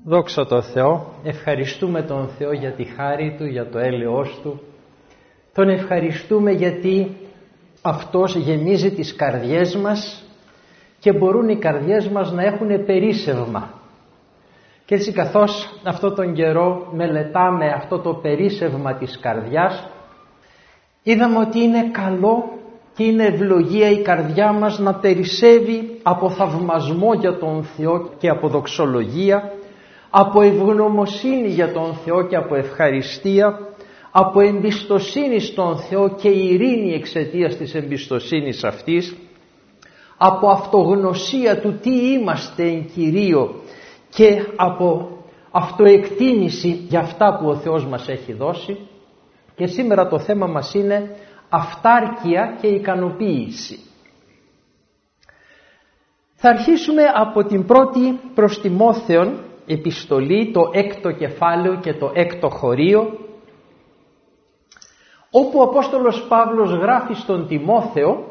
Δόξα τω Θεώ, ευχαριστούμε τον Θεό για τη χάρη Του, για το έλεος Του. Τον ευχαριστούμε γιατί Αυτός γεμίζει τις καρδιές μας και μπορούν οι καρδιές μας να έχουν περίσσευμα. Και έτσι καθώς αυτό τον καιρό μελετάμε αυτό το περίσσευμα της καρδιάς, είδαμε ότι είναι καλό και είναι ευλογία η καρδιά μας να περισσεύει από θαυμασμό για τον Θεό και από δοξολογία, από ευγνωμοσύνη για τον Θεό και από ευχαριστία, από εμπιστοσύνη στον Θεό και ειρήνη εξαιτίας της εμπιστοσύνης αυτής, από αυτογνωσία του τι είμαστε εν Κυρίω και από αυτοεκτίμηση για αυτά που ο Θεός μας έχει δώσει. Και σήμερα το θέμα μας είναι αυτάρκεια και ικανοποίηση. Θα αρχίσουμε από την πρώτη προς Τιμόθεον επιστολή, το 6ο κεφάλαιο και το 6ο χωρίο, όπου ο Απόστολος Παύλος γράφει στον Τιμόθεο: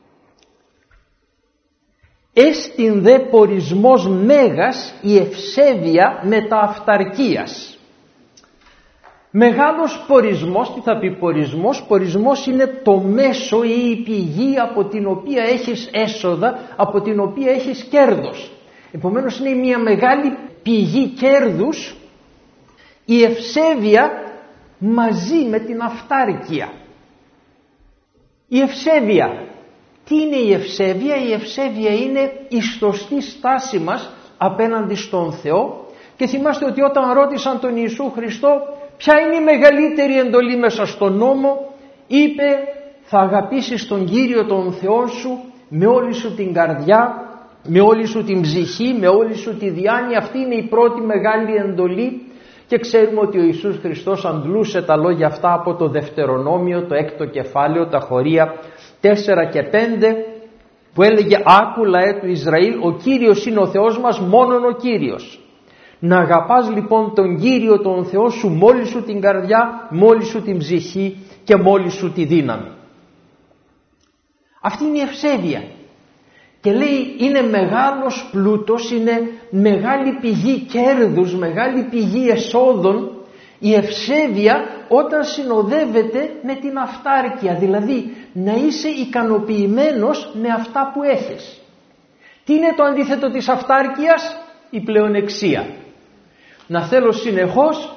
«Έστιν δε πορισμός μέγας η ευσέβεια μετα αυταρκίας». Μεγάλος πορισμός, τι θα πει πορισμός? Πορισμός είναι το μέσο ή η πηγή από την οποία έχεις έσοδα, από την οποία έχεις κέρδος. Επομένως είναι μια μεγάλη πηγή κέρδους η ευσέβεια μαζί με την αυτάρκεια. Η ευσέβεια. Τι είναι η ευσέβεια? Η ευσέβεια είναι η σωστή στάση μας απέναντι στον Θεό. Και θυμάστε ότι όταν ρώτησαν τον Ιησού Χριστό ποια είναι η μεγαλύτερη εντολή μέσα στον νόμο, είπε: θα αγαπήσεις τον Κύριο τον Θεό σου με όλη σου την καρδιά, με όλη σου την ψυχή, με όλη σου τη διάνοια. Αυτή είναι η πρώτη μεγάλη εντολή. Και ξέρουμε ότι ο Ιησούς Χριστός αντλούσε τα λόγια αυτά από το Δευτερονόμιο, το 6ο κεφάλαιο, τα χωρία 4 και 5, που έλεγε: «Άκου λαέ του Ισραήλ, ο Κύριος είναι ο Θεός μας, μόνον ο Κύριος. Να αγαπάς λοιπόν τον Κύριο τον Θεό σου με όλη σου την καρδιά, με όλη σου την ψυχή και με όλη σου τη δύναμη». Αυτή είναι η ευσέβεια. Και λέει είναι μεγάλος πλούτος, είναι μεγάλη πηγή κέρδους, μεγάλη πηγή εσόδων η ευσέβεια όταν συνοδεύεται με την αυτάρκεια, δηλαδή να είσαι ικανοποιημένος με αυτά που έχεις. Τι είναι το αντίθετο της αυτάρκειας? Η πλεονεξία. Να θέλω συνεχώς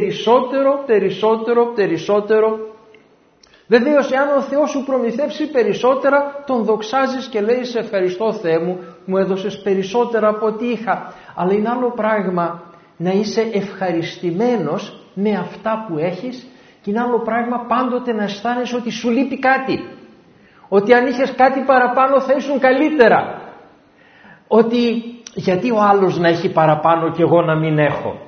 περισσότερο. Βεβαίως, εάν ο Θεός σου προμηθεύσει περισσότερα, τον δοξάζεις και λέει: σε ευχαριστώ Θεέ μου έδωσες περισσότερα από ό,τι είχα. Αλλά είναι άλλο πράγμα να είσαι ευχαριστημένος με αυτά που έχεις, και είναι άλλο πράγμα πάντοτε να αισθάνεσαι ότι σου λείπει κάτι. Ότι αν είχες κάτι παραπάνω θα ήσουν καλύτερα. Ότι γιατί ο άλλος να έχει παραπάνω και εγώ να μην έχω.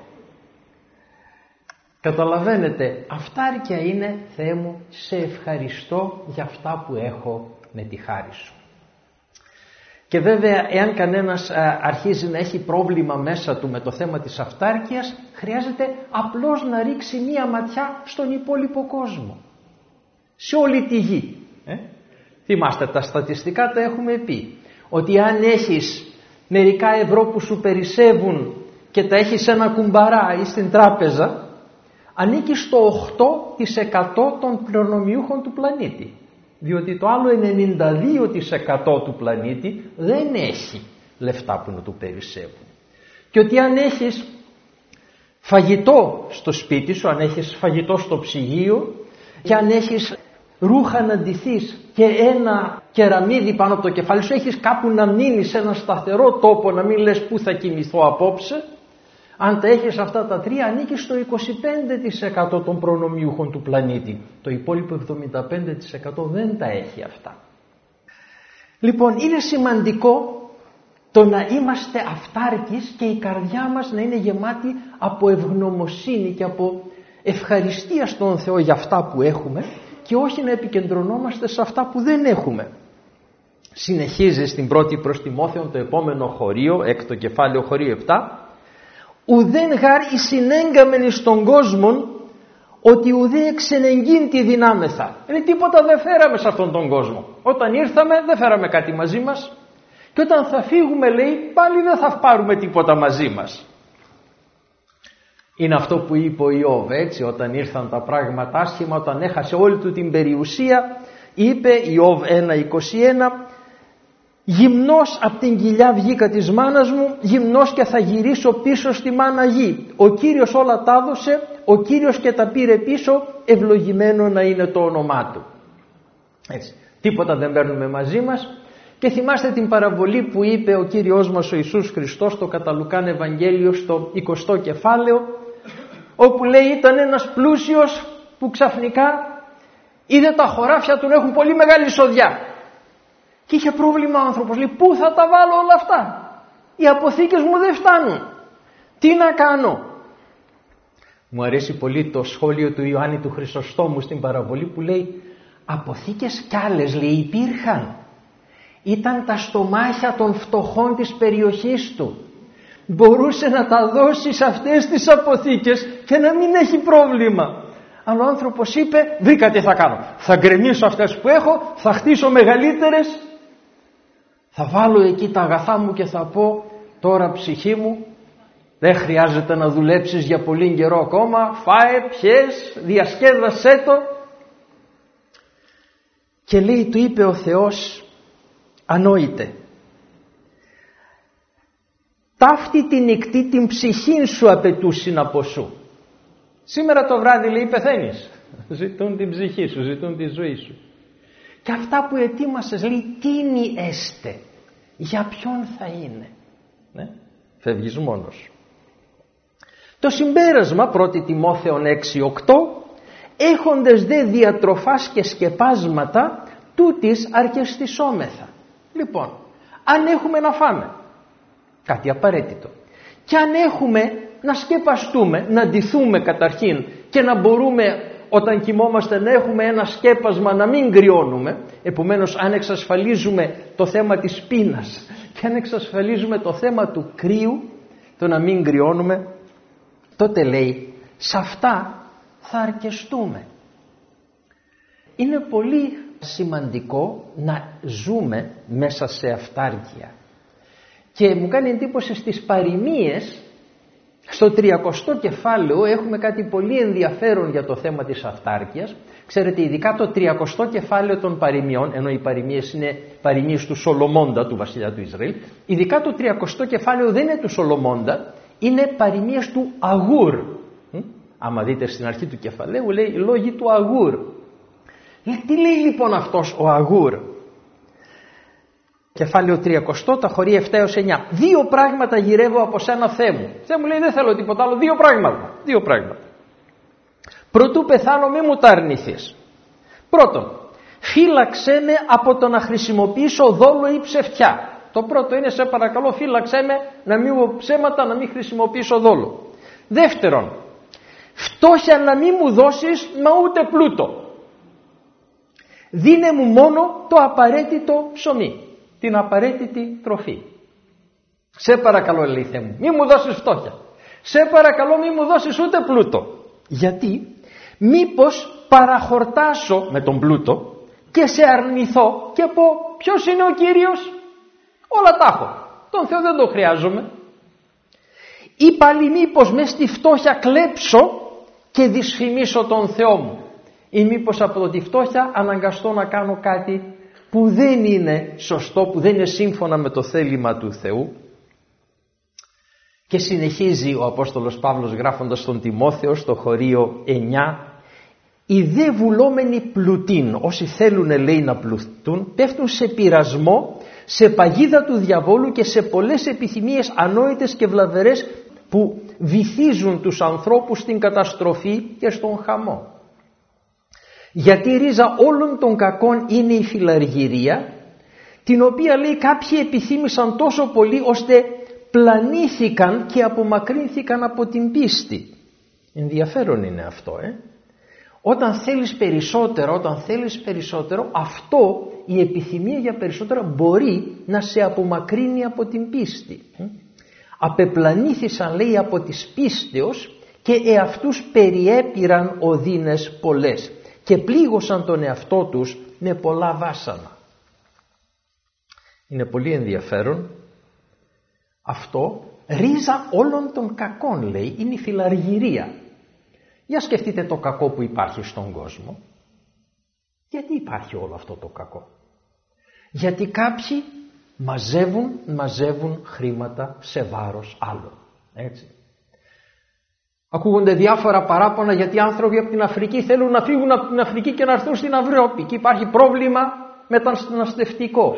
Καταλαβαίνετε, αυτάρκεια είναι: Θεέ μου, σε ευχαριστώ για αυτά που έχω με τη χάρη σου. Και βέβαια, εάν κανένας αρχίζει να έχει πρόβλημα μέσα του με το θέμα της αυτάρκειας, χρειάζεται απλώς να ρίξει μία ματιά στον υπόλοιπο κόσμο, σε όλη τη γη. Θυμάστε, τα στατιστικά τα έχουμε πει, ότι αν έχεις μερικά ευρώ που σου περισσεύουν και τα έχεις σε ένα κουμπαρά ή στην τράπεζα, ανήκει στο 8% των προνομιούχων του πλανήτη. Διότι το άλλο 92% του πλανήτη δεν έχει λεφτά που να του περισσεύουν. Και ότι αν έχεις φαγητό στο σπίτι σου, αν έχεις φαγητό στο ψυγείο και αν έχεις ρούχα να ντυθείς και ένα κεραμίδι πάνω από το κεφάλι σου, έχεις κάπου να μείνεις σε ένα σταθερό τόπο, να μην λες πού θα κοιμηθώ απόψε. Αν τα έχεις αυτά τα τρία, ανήκει στο 25% των προνομιούχων του πλανήτη. Το υπόλοιπο 75% δεν τα έχει αυτά. Λοιπόν, είναι σημαντικό το να είμαστε αυτάρκεις και η καρδιά μας να είναι γεμάτη από ευγνωμοσύνη και από ευχαριστία στον Θεό για αυτά που έχουμε, και όχι να επικεντρωνόμαστε σε αυτά που δεν έχουμε. Συνεχίζει στην πρώτη προς Τιμόθεον το επόμενο χωρίο, 6ο κεφάλαιο, χωρίο 7. «Ουδέν γάρ εις συνέγκαμεν εις τον κόσμον, ότι ουδέ εξενεγγύν τη δυνάμεθα». Τίποτα δεν φέραμε σε αυτόν τον κόσμο. Όταν ήρθαμε δεν φέραμε κάτι μαζί μας, και όταν θα φύγουμε, λέει, πάλι δεν θα πάρουμε τίποτα μαζί μας. Είναι αυτό που είπε ο Ιώβ, έτσι, όταν ήρθαν τα πράγματα άσχημα, όταν έχασε όλη του την περιουσία, είπε Ιώβ 1:21, «Γυμνός απ' την κοιλιά βγήκα της μάνας μου, γυμνός και θα γυρίσω πίσω στη μάνα γη. Ο Κύριος όλα τα έδωσε, ο Κύριος και τα πήρε πίσω, ευλογημένο να είναι το όνομά Του». Έτσι, τίποτα δεν παίρνουμε μαζί μας. Και θυμάστε την παραβολή που είπε ο Κύριος μας ο Ιησούς Χριστός στο κατά Λουκάν Ευαγγέλιο στο 20ο κεφάλαιο, όπου λέει ήταν ένας πλούσιος που ξαφνικά είδε τα χωράφια του να έχουν πολύ μεγάλη εισοδιά. Και είχε πρόβλημα ο άνθρωπος, λέει, πού θα τα βάλω όλα αυτά, οι αποθήκες μου δεν φτάνουν, τι να κάνω. Μου αρέσει πολύ το σχόλιο του Ιωάννη του Χρυσοστόμου στην παραβολή που λέει, αποθήκες κι άλλες, λέει, υπήρχαν. Ήταν τα στομάχια των φτωχών της περιοχής του. Μπορούσε να τα δώσει σε αυτές τις αποθήκες και να μην έχει πρόβλημα. Αλλά ο άνθρωπος είπε, βρήκα τι θα κάνω. Θα γκρεμίσω αυτές που έχω, θα χτίσω μεγαλύτερες, θα βάλω εκεί τα αγαθά μου και θα πω, τώρα ψυχή μου, δεν χρειάζεται να δουλέψεις για πολύ καιρό ακόμα, φάε, πιες, διασκέδασέ το. Και λέει, του είπε ο Θεός, ανόητε, ταύτη τη νυχτή την ψυχήν σου απαιτούσιν από σου. Σήμερα το βράδυ, λέει, πεθαίνεις. Ζητούν την ψυχή σου, ζητούν τη ζωή σου. Και αυτά που ετοίμασες, λέει, τίνι έστε, για ποιον θα είναι. Ναι? Φεύγεις μόνος. Το συμπέρασμα, 1 Τιμόθεον 6:8, έχοντες δε διατροφάς και σκεπάσματα, τούτης αρκεστισόμεθα. Λοιπόν, αν έχουμε να φάμε, κάτι απαραίτητο, και αν έχουμε να σκεπαστούμε, να ντυθούμε καταρχήν και να μπορούμε όταν κοιμόμαστε να έχουμε ένα σκέπασμα, να μην κρυώνουμε, επομένως αν εξασφαλίζουμε το θέμα της πείνας και αν εξασφαλίζουμε το θέμα του κρύου, το να μην κρυώνουμε, τότε λέει, σε αυτά θα αρκεστούμε. Είναι πολύ σημαντικό να ζούμε μέσα σε αυτάρκεια. Και μου κάνει εντύπωση στις παροιμίες, στο 30ο κεφάλαιο έχουμε κάτι πολύ ενδιαφέρον για το θέμα της αυτάρκειας. Ξέρετε, ειδικά το 30ο κεφάλαιο των παροιμιών, ενώ οι παροιμίες είναι παροιμίες του Σολομώντα, του βασιλιά του Ισραήλ, ειδικά το 30ο κεφάλαιο δεν είναι του Σολομώντα, είναι παροιμίες του Αγούρ. Άμα δείτε στην αρχή του κεφαλαίου λέει λόγοι του Αγούρ. Τι λέει λοιπόν αυτός ο Αγούρ? Κεφάλαιο 30, τα χωρί 7 έως 9. Δύο πράγματα γυρεύω από σένα, Θεέ μου. Θεέ μου, λέει, δεν θέλω τίποτα άλλο, δύο πράγματα. Πρωτού πεθάνω μη μου τα αρνηθείς. Πρώτον, φύλαξέ με από το να χρησιμοποιήσω δόλο ή ψευτιά. Το πρώτο είναι, σε παρακαλώ, φύλαξέ με να μην πω ψέματα, να μην χρησιμοποιήσω δόλο. Δεύτερον, φτώχεια να μην μου δώσεις, μα ούτε πλούτο. Δίνε μου μόνο το απαραίτητο ψωμί, την απαραίτητη τροφή. Σε παρακαλώ, λέει, Θεέ μου, μη μου δώσεις φτώχεια. Σε παρακαλώ, μη μου δώσεις ούτε πλούτο. Γιατί? Μήπως παραχορτάσω με τον πλούτο και σε αρνηθώ και πω, ποιος είναι ο Κύριος? Όλα τα έχω. Τον Θεό δεν τον χρειάζομαι. Ή πάλι μήπως μες στη φτώχεια κλέψω και δυσφημίσω τον Θεό μου. Ή μήπως από τη φτώχεια αναγκαστώ να κάνω κάτι που δεν είναι σωστό, που δεν είναι σύμφωνα με το θέλημα του Θεού. Και συνεχίζει ο Απόστολος Παύλος γράφοντας στον Τιμόθεο στο χωρίο 9, οι δε βουλόμενοι πλουτίν, όσοι θέλουν, λέει, να πλουτούν, πέφτουν σε πειρασμό, σε παγίδα του διαβόλου και σε πολλές επιθυμίες ανόητες και βλαβερές που βυθίζουν τους ανθρώπους στην καταστροφή και στον χαμό. Γιατί η ρίζα όλων των κακών είναι η φιλαργυρία, την οποία, λέει, κάποιοι επιθύμησαν τόσο πολύ ώστε πλανήθηκαν και απομακρύνθηκαν από την πίστη. Ενδιαφέρον είναι αυτό, Όταν θέλεις περισσότερο, αυτό, η επιθυμία για περισσότερο, μπορεί να σε απομακρύνει από την πίστη. Απεπλανήθησαν, λέει, από της πίστεως και εαυτούς περιέπειραν οδύνες πολλές και πλήγωσαν τον εαυτό τους με πολλά βάσανα. Είναι πολύ ενδιαφέρον αυτό Ρίζα όλων των κακών, λέει, είναι η φιλαργυρία. Για σκεφτείτε το κακό που υπάρχει στον κόσμο. Γιατί υπάρχει όλο αυτό το κακό? Γιατί κάποιοι μαζεύουν χρήματα σε βάρος άλλων. Έτσι. Ακούγονται διάφορα παράπονα γιατί άνθρωποι από την Αφρική θέλουν να φύγουν από την Αφρική και να έρθουν στην Ευρώπη και υπάρχει πρόβλημα μεταναστευτικό.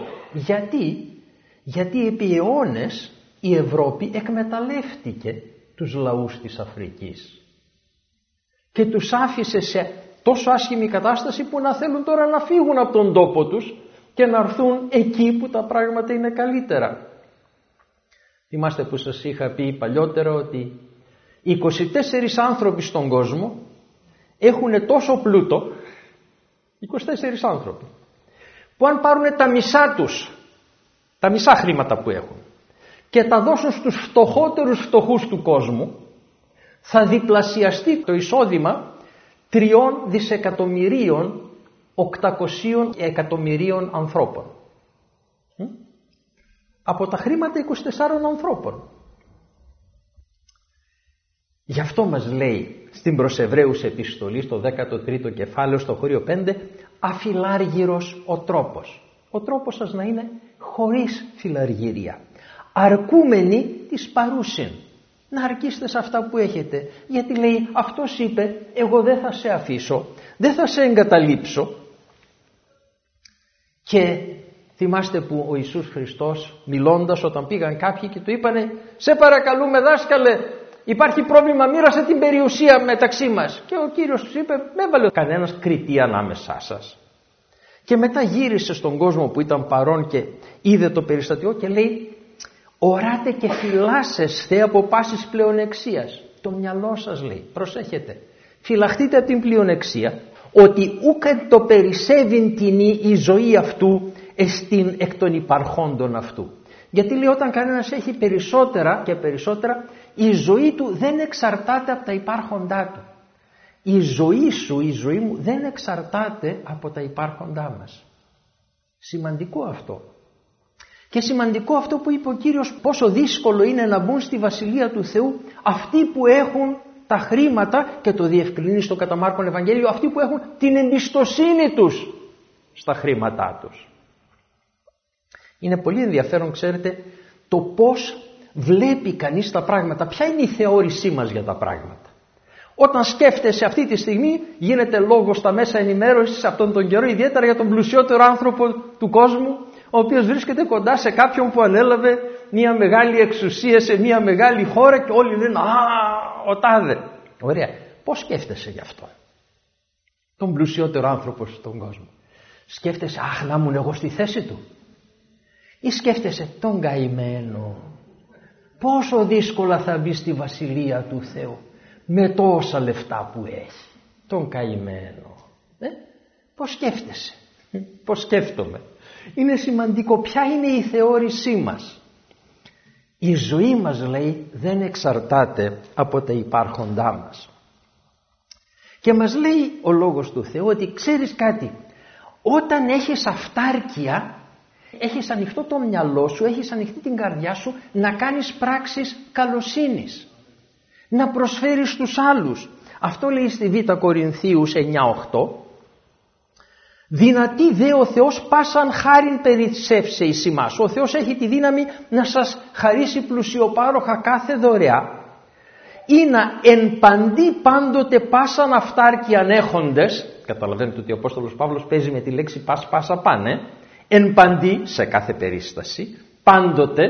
Γιατί επί αιώνες η Ευρώπη εκμεταλλεύτηκε τους λαούς της Αφρικής και τους άφησε σε τόσο άσχημη κατάσταση που να θέλουν τώρα να φύγουν από τον τόπο τους και να έρθουν εκεί που τα πράγματα είναι καλύτερα. Θυμάστε που σας είχα πει παλιότερα ότι 24 άνθρωποι στον κόσμο έχουν τόσο πλούτο, 24 άνθρωποι, που αν πάρουν τα μισά τους, τα μισά χρήματα που έχουν και τα δώσουν στους φτωχότερους φτωχούς του κόσμου, θα διπλασιαστεί το εισόδημα 3 δισεκατομμυρίων 800 εκατομμυρίων ανθρώπων. Από τα χρήματα 24 ανθρώπων. Γι' αυτό μας λέει στην προς Εβραίους επιστολή στο 13ο κεφάλαιο στο χωρίο 5, αφιλάργυρος ο τρόπος. Ο τρόπος σας να είναι χωρίς φιλαργυρία. Αρκούμενοι της παρούσιν. Να αρκείστε σε αυτά που έχετε. Γιατί λέει αυτός είπε εγώ δεν θα σε αφήσω, δεν θα σε εγκαταλείψω. Και θυμάστε που ο Ιησούς Χριστός μιλώντας όταν πήγαν κάποιοι και του είπανε σε παρακαλούμε δάσκαλε, υπάρχει πρόβλημα, μοίρασε την περιουσία μεταξύ μας. Και ο Κύριος τους είπε δεν έβαλε κανένας κριτή ανάμεσά σας. Και μετά γύρισε στον κόσμο που ήταν παρόν και είδε το περιστατικό και λέει οράτε και φυλάσσεστε από πάσης πλεονεξίας. Το μυαλό σας λέει, προσέχετε, φυλαχτείτε από την πλεονεξία, ότι ούκεν το περισσεύειν τινή η ζωή αυτού εστίν εκ των υπαρχόντων αυτού. Γιατί λέει όταν κανένας έχει περισσότερα και περισσότερα, η ζωή του δεν εξαρτάται από τα υπάρχοντά του. Η ζωή σου, η ζωή μου δεν εξαρτάται από τα υπάρχοντά μας. Σημαντικό αυτό. Και σημαντικό αυτό που είπε ο Κύριος, πόσο δύσκολο είναι να μπουν στη Βασιλεία του Θεού αυτοί που έχουν τα χρήματα, και το διευκρινίζει στο κατά Μάρκον Ευαγγέλιο, αυτοί που έχουν την εμπιστοσύνη τους στα χρήματά τους. Είναι πολύ ενδιαφέρον, ξέρετε, το πώς βλέπει κανείς τα πράγματα, ποια είναι η θεώρησή μας για τα πράγματα. Όταν σκέφτεσαι αυτή τη στιγμή, γίνεται λόγος στα μέσα ενημέρωσης αυτόν τον καιρό, ιδιαίτερα για τον πλουσιότερο άνθρωπο του κόσμου, ο οποίος βρίσκεται κοντά σε κάποιον που ανέλαβε μια μεγάλη εξουσία σε μια μεγάλη χώρα και όλοι λένε «Α, ο τάδε». Ωραία. Πώς σκέφτεσαι γι' αυτό? Τον πλουσιότερο άνθρωπο στον κόσμο. Σκέφτεσαι «Αχ, να ήμουν εγώ στη θέση του». Ή σκέφτεσαι τον καημένο. Πόσο δύσκολα θα μπει στη Βασιλεία του Θεού με τόσα λεφτά που έχει. Τον καημένο. Πώς σκέφτεσαι? Πώς σκέφτομαι? Είναι σημαντικό ποια είναι η θεώρησή μας. Η ζωή μας, λέει, δεν εξαρτάται από τα υπάρχοντά μας. Και μας λέει ο Λόγος του Θεού ότι ξέρεις κάτι, όταν έχεις αυτάρκεια, έχεις ανοιχτό το μυαλό σου, έχεις ανοιχτή την καρδιά σου να κάνεις πράξεις καλοσύνης, να προσφέρεις στους άλλους. Αυτό λέει στη Β' Κορινθίους 9:8. Δυνατή δε ο Θεός πάσαν χάριν περισσεύσε εις ημάς. Ο Θεός έχει τη δύναμη να σας χαρίσει πλουσιοπάροχα κάθε δωρεά ή να εν παντή πάντοτε πάσαν αυτάρκειαν έχοντες. Καταλαβαίνετε ότι ο Απόστολος Παύλος παίζει με τη λέξη πάσα πάνε. Εν παντή, σε κάθε περίσταση, πάντοτε,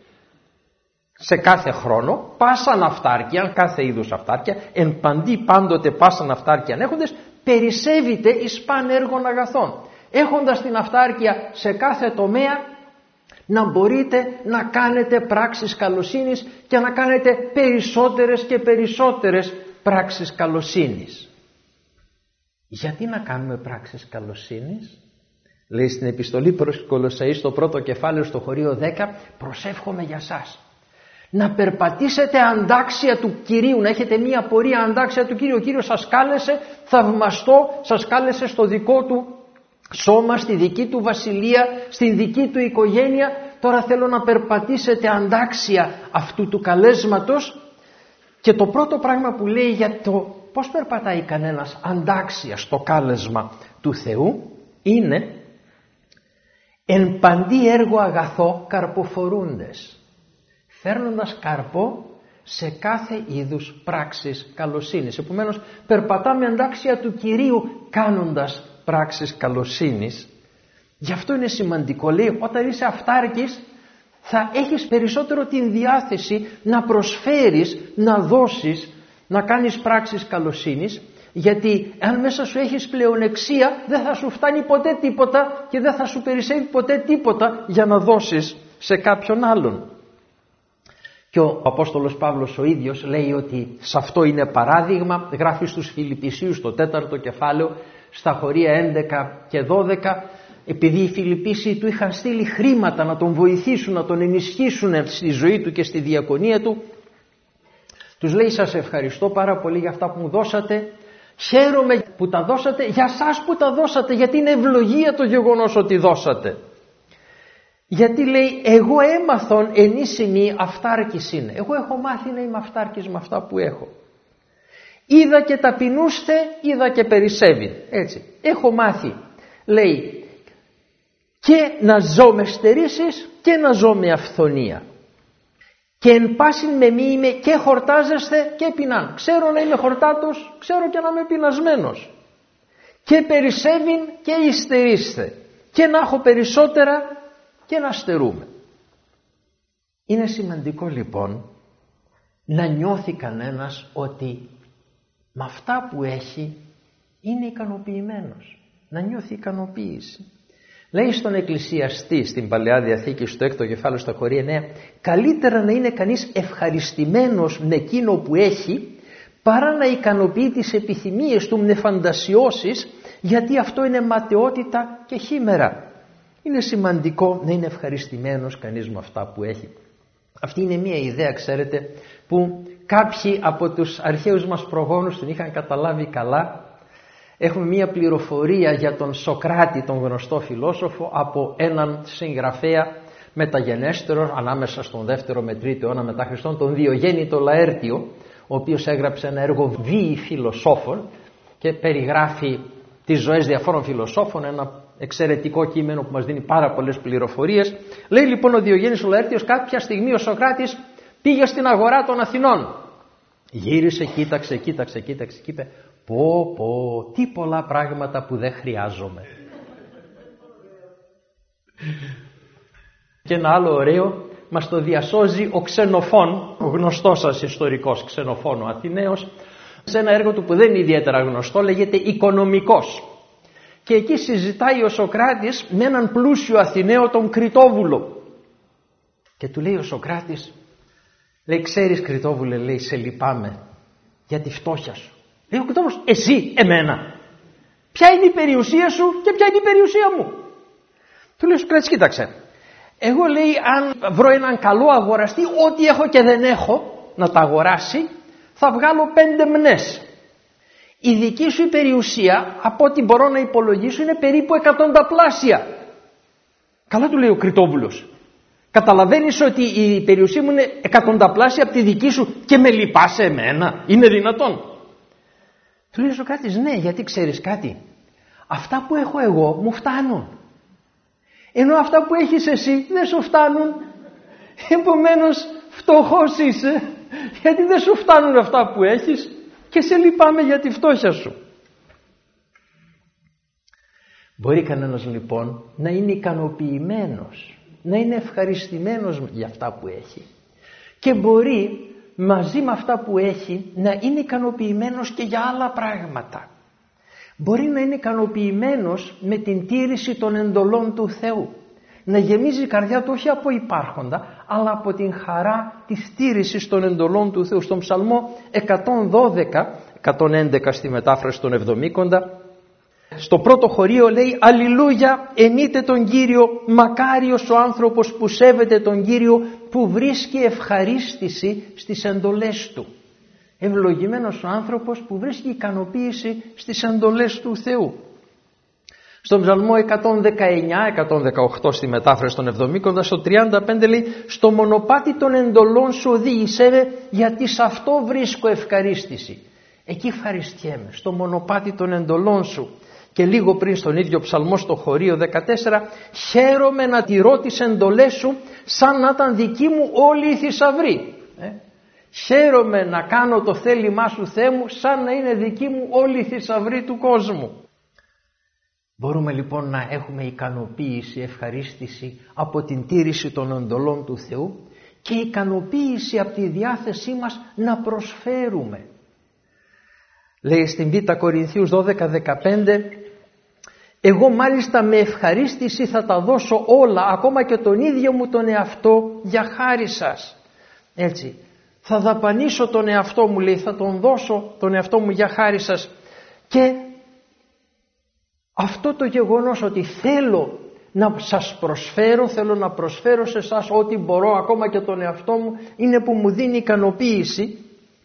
σε κάθε χρόνο, πάσαν αυτάρκειαν, κάθε είδους αυτάρκεια, εν παντή πάντοτε πάσαν αυτάρκειαν έχοντες, περισσεύεται εις παν έργων αγαθών. Έχοντας την αυτάρκεια σε κάθε τομέα, να μπορείτε να κάνετε πράξεις καλοσύνης και να κάνετε περισσότερες και περισσότερες πράξεις καλοσύνης. Γιατί να κάνουμε πράξεις καλοσύνης? Λέει στην επιστολή προς Κολοσσαείς στο πρώτο κεφάλαιο στο χωρίο 10, προσεύχομαι για σας να περπατήσετε αντάξια του Κυρίου, να έχετε μία πορεία αντάξια του Κυρίου. Ο Κύριος σας κάλεσε θαυμαστό, σας κάλεσε στο δικό του σώμα, στη δική του βασιλεία, στην δική του οικογένεια, τώρα θέλω να περπατήσετε αντάξια αυτού του καλέσματος. Και το πρώτο πράγμα που λέει για το πώς περπατάει κανένας αντάξια στο κάλεσμα του Θεού είναι «Εν παντή έργο αγαθό καρποφορούντες», φέρνοντας καρπό σε κάθε είδους πράξεις καλοσύνης. Επομένως περπατάμε αντάξια του Κυρίου κάνοντας πράξεις καλοσύνης. Γι' αυτό είναι σημαντικό, λέει, όταν είσαι αυτάρκης θα έχεις περισσότερο την διάθεση να προσφέρεις, να δώσεις, να κάνεις πράξεις καλοσύνης, γιατί αν μέσα σου έχεις πλεονεξία δεν θα σου φτάνει ποτέ τίποτα και δεν θα σου περισσεύει ποτέ τίποτα για να δώσεις σε κάποιον άλλον. Και ο Απόστολος Παύλος ο ίδιος λέει ότι σε αυτό είναι παράδειγμα, γράφει στους Φιλιππισίους στο 4ο κεφάλαιο, στα χωρία 11 και 12, επειδή οι Φιλιππίσιοι του είχαν στείλει χρήματα να τον βοηθήσουν, να τον ενισχύσουν στη ζωή του και στη διακονία του, τους λέει σας ευχαριστώ πάρα πολύ για αυτά που μου δώσατε, χαίρομαι που τα δώσατε, για σας που τα δώσατε, γιατί είναι ευλογία το γεγονός ότι δώσατε. Γιατί λέει εγώ έμαθον ενίσημη αυτάρκης είναι. Εγώ έχω μάθει να είμαι αυτάρκης με αυτά που έχω. Είδα και ταπεινούστε, είδα και περισσεύει. Έτσι. Έχω μάθει, λέει, και να ζω με στερήσεις και να ζω με αυθονία. Και εν πάσιν με μη είμαι και χορτάζεστε και πεινάν. Ξέρω να είμαι χορτάτος, ξέρω και να είμαι πεινασμένος. Και περισσεύειν και υστερείστε. Και να έχω περισσότερα και να στερούμε. Είναι σημαντικό λοιπόν να νιώθει κανένας ότι με αυτά που έχει είναι ικανοποιημένος. Να νιώθει ικανοποίηση. Λέει στον Εκκλησιαστή στην Παλαιά Διαθήκη στο 6ο κεφάλαιο στα Χωρία 9, καλύτερα να είναι κανείς ευχαριστημένος με εκείνο που έχει παρά να ικανοποιεί τις επιθυμίες του με φαντασιώσεις, γιατί αυτό είναι ματαιότητα και χήμερα. Είναι σημαντικό να είναι ευχαριστημένος κανείς με αυτά που έχει. Αυτή είναι μια ιδέα, ξέρετε, που κάποιοι από τους αρχαίους μας προγόνους την είχαν καταλάβει καλά. Έχουμε μια πληροφορία για τον Σοκράτη, τον γνωστό φιλόσοφο, από έναν συγγραφέα μεταγενέστερο, ανάμεσα στον 2ο με 3ο αιώνα μετά Χριστόν, τον Διογέννη το Λαέρτιο, ο οποίος έγραψε ένα έργο βίοι φιλοσόφων και περιγράφει τις ζωές διαφόρων φιλοσόφων, ένα εξαιρετικό κείμενο που μας δίνει πάρα πολλές πληροφορίες. Λέει λοιπόν ο Διογέννης ο Λαέρτιος, κάποια στιγμή ο Σοκράτης πήγε στην αγορά των Αθηνών. Γύρισε, κοίταξε και είπε πω, τι πολλά πράγματα που δεν χρειάζομαι. Και ένα άλλο ωραίο μας το διασώζει ο Ξενοφών, ο γνωστός σας ιστορικός Ξενοφών ο Αθηναίος, σε ένα έργο του που δεν είναι ιδιαίτερα γνωστό, λέγεται Οικονομικός. Και εκεί συζητάει ο Σοκράτης με έναν πλούσιο Αθηναίο, τον Κριτόβουλο. Και του λέει ο Σοκράτης, λέει, ξέρεις Κριτόβουλε, λέει, σε λυπάμαι για τη φτώχεια σου. Λέει ο Κριτόβουλος, εσύ, εμένα. Ποια είναι η περιουσία σου και ποια είναι η περιουσία μου. Του λέει ο Σοκράτης, κοίταξε. Εγώ, λέει, αν βρω έναν καλό αγοραστή, ό,τι έχω και δεν έχω να τα αγοράσει, θα βγάλω 5 μνές. Η δική σου η περιουσία, από ό,τι μπορώ να υπολογίσω, είναι περίπου 100πλάσια. Καλά, του λέει ο Κριτόβουλος. Καταλαβαίνεις ότι η περιουσία μου είναι 100πλάσια από τη δική σου και με λυπάσαι εμένα? Είναι δυνατόν? Του λέει ο Σοκράτης, ναι, γιατί ξέρεις κάτι, αυτά που έχω εγώ μου φτάνουν, ενώ αυτά που έχεις εσύ δεν σου φτάνουν. Επομένως φτωχός είσαι, γιατί δεν σου φτάνουν αυτά που έχεις και σε λυπάμαι για τη φτώχεια σου. Μπορεί κανένας λοιπόν να είναι ικανοποιημένος, να είναι ευχαριστημένος για αυτά που έχει, και μπορεί μαζί με αυτά που έχει να είναι ικανοποιημένος και για άλλα πράγματα. Μπορεί να είναι ικανοποιημένος με την τήρηση των εντολών του Θεού, να γεμίζει η καρδιά του όχι από υπάρχοντα, αλλά από την χαρά της τήρησης των εντολών του Θεού. Στον Ψαλμό 111 στη μετάφραση των Εβδομήκοντα, στο πρώτο χωρίο λέει «Αλληλούια, ενείτε τον Κύριο, μακάριος ο άνθρωπος που σέβεται τον Κύριο, που βρίσκει ευχαρίστηση στις εντολές Του». Ευλογημένος ο άνθρωπος που βρίσκει ικανοποίηση στις εντολές του Θεού. Στον Ψαλμό 119-118 στη μετάφραση των Εβδομήκοντα, στο 35 λέει «Στο μονοπάτι των εντολών σου οδήγησέ με, γιατί σε αυτό βρίσκω ευχαρίστηση». Εκεί ευχαριστιέμαι, στο μονοπάτι των εντολών σου. Και λίγο πριν στον ίδιο ψαλμό, στο χωρίο 14, «Χαίρομαι να τηρώ τις εντολές σου σαν να ήταν δική μου όλοι οι θησαυροί». Χαίρομαι να κάνω το θέλημά σου, Θεέ μου, σαν να είναι δική μου όλοι οι θησαυροί του κόσμου. Μπορούμε λοιπόν να έχουμε ικανοποίηση, ευχαρίστηση από την τήρηση των εντολών του Θεού και ικανοποίηση από τη διάθεσή μας να προσφέρουμε. Λέει στην Β' Κορινθίους 12-15, «Εγώ μάλιστα με ευχαρίστηση θα τα δώσω όλα, ακόμα και τον ίδιο μου τον εαυτό, για χάρη σας». Έτσι, θα δαπανίσω τον εαυτό μου, λέει, θα τον δώσω τον εαυτό μου για χάρη σας. Και αυτό το γεγονός ότι θέλω να σας προσφέρω, θέλω να προσφέρω σε εσάς ό,τι μπορώ, ακόμα και τον εαυτό μου, είναι που μου δίνει ικανοποίηση.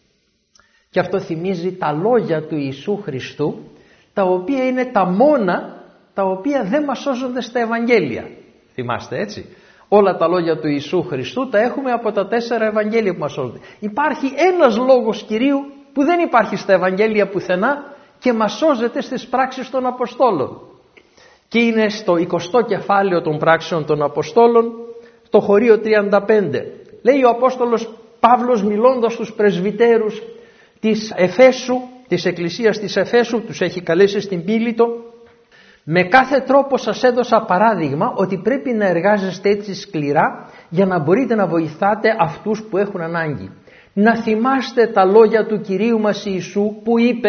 Και αυτό θυμίζει τα λόγια του Ιησού Χριστού, τα οποία είναι τα μόνα τα οποία δεν μας σώζονται στα Ευαγγέλια. Θυμάστε, έτσι. Όλα τα λόγια του Ιησού Χριστού τα έχουμε από τα 4 Ευαγγέλια που μας σώζονται. Υπάρχει ένας λόγος Κυρίου που δεν υπάρχει στα Ευαγγέλια πουθενά και μας σώζεται στις πράξεις των Αποστόλων. Και είναι στο 20ο κεφάλαιο των πράξεων των Αποστόλων, στο χωρίο 35. Λέει ο Απόστολος Παύλος, μιλώντας στους πρεσβυτέρους της Εφέσου, της Εκκλησίας της Εφέσου, τους έχει καλέσει στην Πύλητο, «Με κάθε τρόπο σας έδωσα παράδειγμα ότι πρέπει να εργάζεστε έτσι σκληρά για να μπορείτε να βοηθάτε αυτούς που έχουν ανάγκη. Να θυμάστε τα λόγια του Κυρίου μας Ιησού που είπε,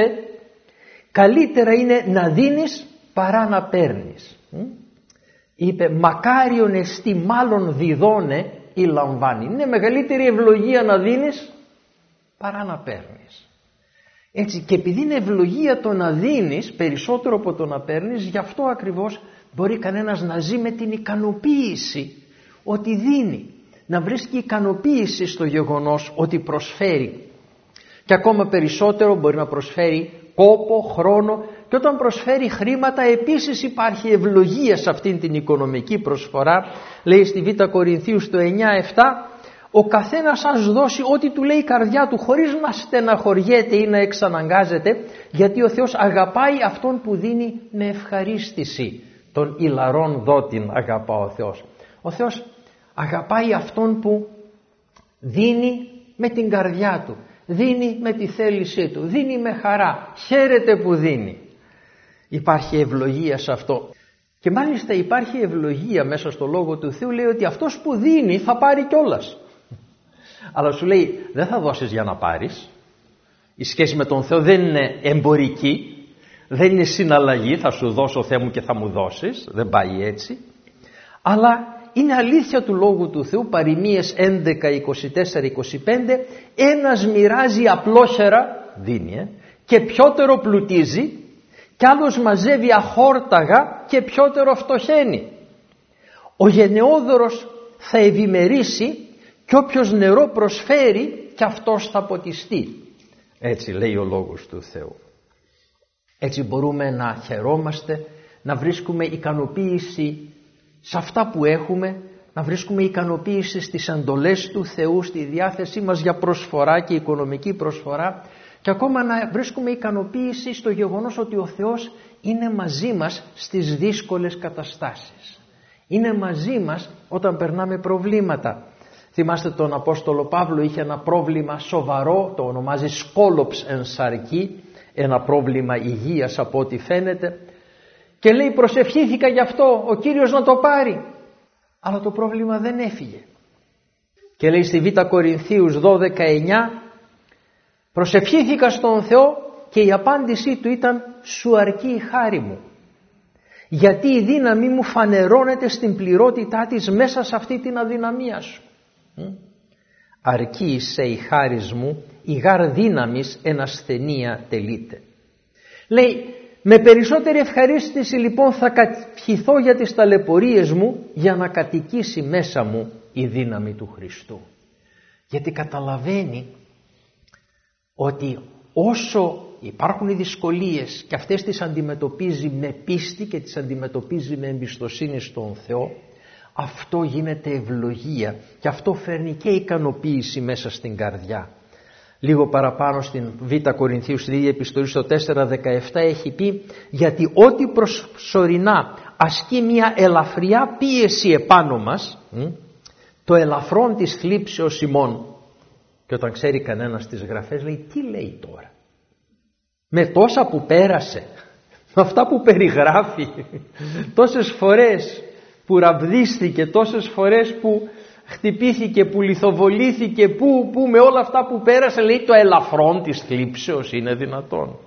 καλύτερα είναι να δίνεις παρά να παίρνεις». Είπε, μακάριον εστί μάλλον διδώνε ή λαμβάνει. Είναι μεγαλύτερη ευλογία να δίνεις παρά να παίρνεις. Έτσι, και επειδή είναι ευλογία το να δίνεις περισσότερο από το να παίρνεις, γι' αυτό ακριβώς μπορεί κανένας να ζει με την ικανοποίηση ότι δίνει, να βρίσκει ικανοποίηση στο γεγονός ότι προσφέρει. Και ακόμα περισσότερο μπορεί να προσφέρει κόπο, χρόνο, και όταν προσφέρει χρήματα επίσης υπάρχει ευλογία σε αυτήν την οικονομική προσφορά. Λέει στη Β' Κορινθίους το 9-7, «Ο καθένας σας δώσει ό,τι του λέει η καρδιά του, χωρίς να στεναχωριέται ή να εξαναγκάζεται, γιατί ο Θεός αγαπάει αυτόν που δίνει με ευχαρίστηση». Τον ηλαρών δότην αγαπά ο Θεός. Ο Θεός αγαπάει αυτόν που δίνει με την καρδιά του, δίνει με τη θέλησή του, δίνει με χαρά, χαίρεται που δίνει. Υπάρχει ευλογία σε αυτό. Και μάλιστα υπάρχει ευλογία μέσα στο Λόγο του Θεού, λέει ότι αυτός που δίνει θα πάρει κιόλας. Αλλά σου λέει, δεν θα δώσεις για να πάρεις. Η σχέση με τον Θεό δεν είναι εμπορική, δεν είναι συναλλαγή, θα σου δώσω Θεέ μου και θα μου δώσεις, δεν πάει έτσι. Αλλά είναι αλήθεια του Λόγου του Θεού, Παροιμίες 11, 24, 25, ένας μοιράζει απλόχερα, δίνει, και πιότερο πλουτίζει, κι άλλος μαζεύει αχόρταγα και πιότερο φτωχαίνει. Ο γενναιόδωρος θα ευημερήσει και όποιος νερό προσφέρει κι αυτός θα ποτιστεί. Έτσι λέει ο Λόγος του Θεού. Έτσι μπορούμε να χαιρόμαστε, να βρίσκουμε ικανοποίηση σε αυτά που έχουμε, να βρίσκουμε ικανοποίηση στις εντολές του Θεού, στη διάθεσή μας για προσφορά και οικονομική προσφορά, και ακόμα να βρίσκουμε ικανοποίηση στο γεγονός ότι ο Θεός είναι μαζί μας στις δύσκολες καταστάσεις. Είναι μαζί μας όταν περνάμε προβλήματα. Θυμάστε τον Απόστολο Παύλο, είχε ένα πρόβλημα σοβαρό, το ονομάζει σκόλοψ εν σαρκή, ένα πρόβλημα υγείας από ό,τι φαίνεται, και λέει, προσευχήθηκα γι' αυτό, ο Κύριος να το πάρει, αλλά το πρόβλημα δεν έφυγε. Και λέει στη Β' Κορινθίους 12-9, προσευχήθηκα στον Θεό και η απάντησή του ήταν, σου αρκεί η χάρη μου, γιατί η δύναμή μου φανερώνεται στην πληρότητά της μέσα σε αυτή την αδυναμία σου. Αρκεί σε η χάρις μου, η γάρ δύναμης εν ασθενεία τελείται. Λέει, με περισσότερη ευχαρίστηση λοιπόν θα κατηχηθώ για τις ταλαιπωρίες μου, για να κατοικήσει μέσα μου η δύναμη του Χριστού. Γιατί καταλαβαίνει ότι όσο υπάρχουν οι δυσκολίες και αυτές τις αντιμετωπίζει με πίστη και τις αντιμετωπίζει με εμπιστοσύνη στον Θεό, αυτό γίνεται ευλογία και αυτό φέρνει και ικανοποίηση μέσα στην καρδιά. Λίγο παραπάνω στην Β' Κορινθίου, στην ίδια επιστολή στο 4:17 έχει πει, γιατί ό,τι προσωρινά ασκεί μια ελαφριά πίεση επάνω μας, το ελαφρόν της θλίψεως ημών. Και όταν ξέρει κανένας τις γραφές λέει, τι λέει τώρα, με τόσα που πέρασε, με αυτά που περιγράφει, τόσες φορές που ραβδίστηκε, τόσες φορές που χτυπήθηκε, που λιθοβολήθηκε, που με όλα αυτά που πέρασε, λέει, το ελαφρόν της θλίψεως είναι δυνατόν.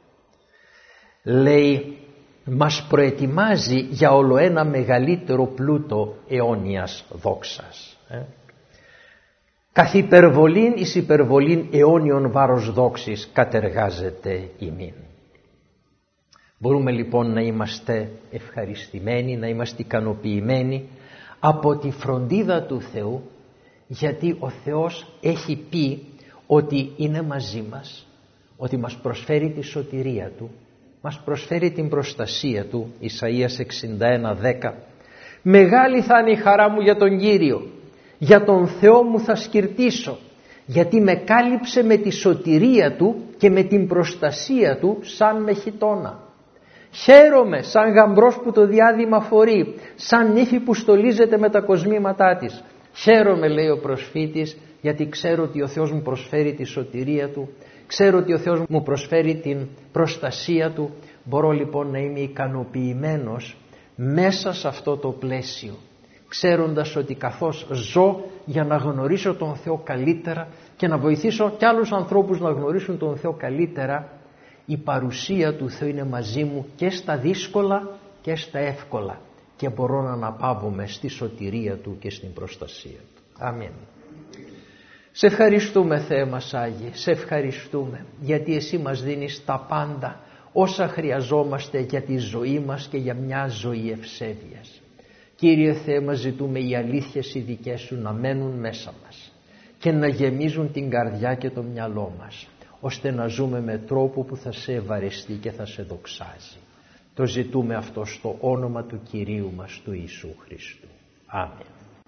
Λέει, μας προετοιμάζει για όλο ένα μεγαλύτερο πλούτο αιώνιας δόξας. Καθ' υπερβολήν εις υπερβολήν αιώνιον βάρος δόξης κατεργάζεται ημίν. Μπορούμε λοιπόν να είμαστε ευχαριστημένοι, να είμαστε ικανοποιημένοι από τη φροντίδα του Θεού, γιατί ο Θεός έχει πει ότι είναι μαζί μας, ότι μας προσφέρει τη σωτηρία Του, μας προσφέρει την προστασία Του. Ισαΐας 61:10. Μεγάλη θα είναι η χαρά μου για τον Κύριο, για τον Θεό μου θα σκυρτήσω, γιατί με κάλυψε με τη σωτηρία Του και με την προστασία Του σαν με χιτώνα. Χαίρομαι σαν γαμπρός που το διάδημα φορεί, σαν νύφη που στολίζεται με τα κοσμήματά της. Χαίρομαι, λέει ο προσφήτης, γιατί ξέρω ότι ο Θεός μου προσφέρει τη σωτηρία Του, ξέρω ότι ο Θεός μου προσφέρει την προστασία Του. Μπορώ λοιπόν να είμαι ικανοποιημένος μέσα σε αυτό το πλαίσιο, ξέροντας ότι καθώς ζω για να γνωρίσω τον Θεό καλύτερα και να βοηθήσω κι άλλους ανθρώπους να γνωρίσουν τον Θεό καλύτερα, η παρουσία του Θεού είναι μαζί μου και στα δύσκολα και στα εύκολα και μπορώ να αναπαύομαι στη σωτηρία Του και στην προστασία Του. Αμήν. Σε ευχαριστούμε, Θεέ μας Άγιε, σε ευχαριστούμε γιατί Εσύ μας δίνεις τα πάντα όσα χρειαζόμαστε για τη ζωή μας και για μια ζωή ευσέβειας. Κύριε Θεέ, μας ζητούμε οι αλήθειες οι δικές Σου να μένουν μέσα μας και να γεμίζουν την καρδιά και το μυαλό μας, ώστε να ζούμε με τρόπο που θα Σε ευαρεστεί και θα Σε δοξάζει. Το ζητούμε αυτό στο όνομα του Κυρίου μας, του Ιησού Χριστού. Αμήν.